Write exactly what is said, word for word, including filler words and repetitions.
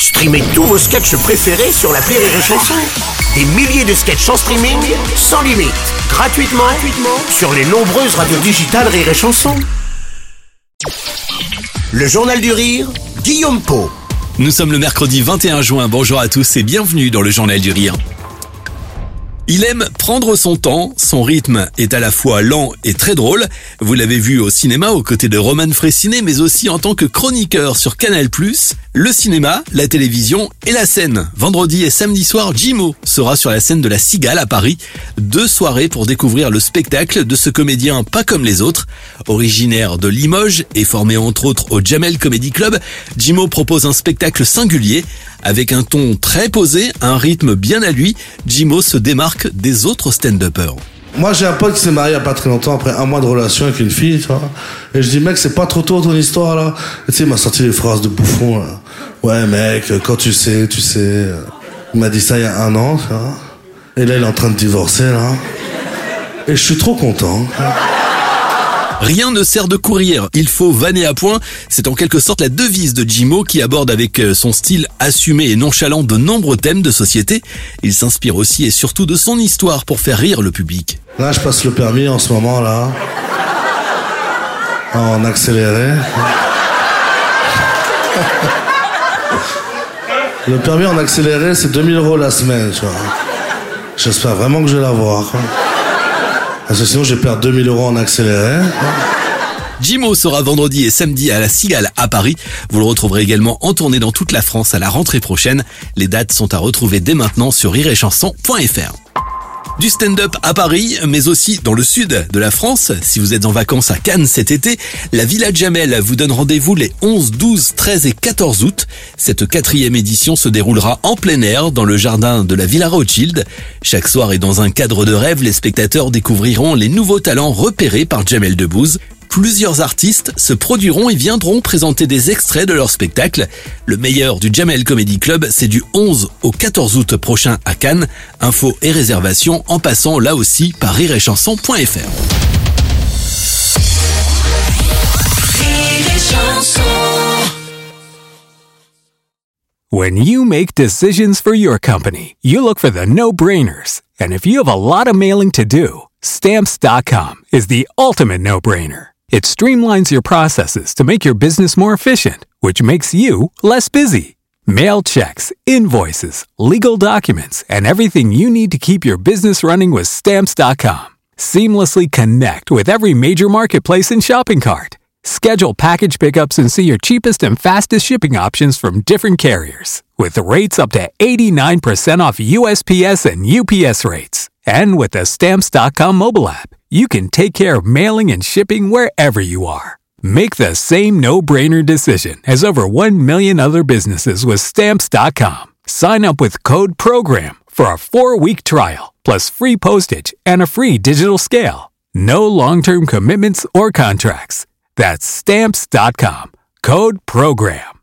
Streamez tous vos sketchs préférés sur l'appli Rire et Chanson. Des milliers de sketchs en streaming, sans limite, gratuitement, gratuitement sur les nombreuses radios digitales Rire et Chanson. Le Journal du Rire, Guillaume Pau. Nous sommes le mercredi vingt et un juin, bonjour à tous et bienvenue dans le Journal du Rire. Il aime prendre son temps, son rythme est à la fois lent et très drôle. Vous l'avez vu au cinéma aux côtés de Roman Frécinet, mais aussi en tant que chroniqueur sur Canal plus. Le cinéma, la télévision et la scène. Vendredi et samedi soir, Jimo sera sur la scène de la Cigale à Paris. Deux soirées pour découvrir le spectacle de ce comédien pas comme les autres. Originaire de Limoges et formé entre autres au Jamel Comedy Club, Jimo propose un spectacle singulier. Avec un ton très posé, un rythme bien à lui, Jimo se démarque des autres stand-uppers. Moi j'ai un pote qui s'est marié il y a pas très longtemps après un mois de relation avec une fille, tu vois. Et je dis mec, c'est pas trop tôt ton histoire là. Et tu sais, il m'a sorti des phrases de bouffon là. Ouais mec, quand tu sais, tu sais. Il m'a dit ça il y a un an, tu vois. Et là il est en train de divorcer là. Et je suis trop content. Rien ne sert de courir, il faut vanner à point. C'est en quelque sorte la devise de Jimo qui aborde avec son style assumé et nonchalant de nombreux thèmes de société. Il s'inspire aussi et surtout de son histoire pour faire rire le public. Là je passe le permis en ce moment là. En accéléré. Le permis en accéléré c'est deux mille euros la semaine, tu vois. J'espère vraiment que je vais l'avoir. Parce que sinon, je vais perdre deux mille euros en accéléré. Jimo sera vendredi et samedi à la Cigale à Paris. Vous le retrouverez également en tournée dans toute la France à la rentrée prochaine. Les dates sont à retrouver dès maintenant sur rire et chanson point f r. Du stand-up à Paris, mais aussi dans le sud de la France. Si vous êtes en vacances à Cannes cet été, la Villa Jamel vous donne rendez-vous les onze, douze, treize et quatorze août. Cette quatrième édition se déroulera en plein air dans le jardin de la Villa Rothschild. Chaque soir et dans un cadre de rêve, les spectateurs découvriront les nouveaux talents repérés par Jamel Debbouze. Plusieurs artistes se produiront et viendront présenter des extraits de leur spectacle. Le meilleur du Jamel Comedy Club, c'est du onze au quatorze août prochain à Cannes. Infos et réservations en passant là aussi par rire et chanson point f r. When you make decisions for your company, you look for the no-brainers. And if you have a lot of mailing to do, Stamps dot com is the ultimate no-brainer. It streamlines your processes to make your business more efficient, which makes you less busy. Mail checks, invoices, legal documents, and everything you need to keep your business running with Stamps dot com. Seamlessly connect with every major marketplace and shopping cart. Schedule package pickups and see your cheapest and fastest shipping options from different carriers, with rates up to eighty-nine percent off U S P S and U P S rates. And with the Stamps dot com mobile app, you can take care of mailing and shipping wherever you are. Make the same no-brainer decision as over one million other businesses with Stamps dot com. Sign up with code PROGRAM for a four-week trial, plus free postage and a free digital scale. No long-term commitments or contracts. That's Stamps dot com. Code PROGRAM.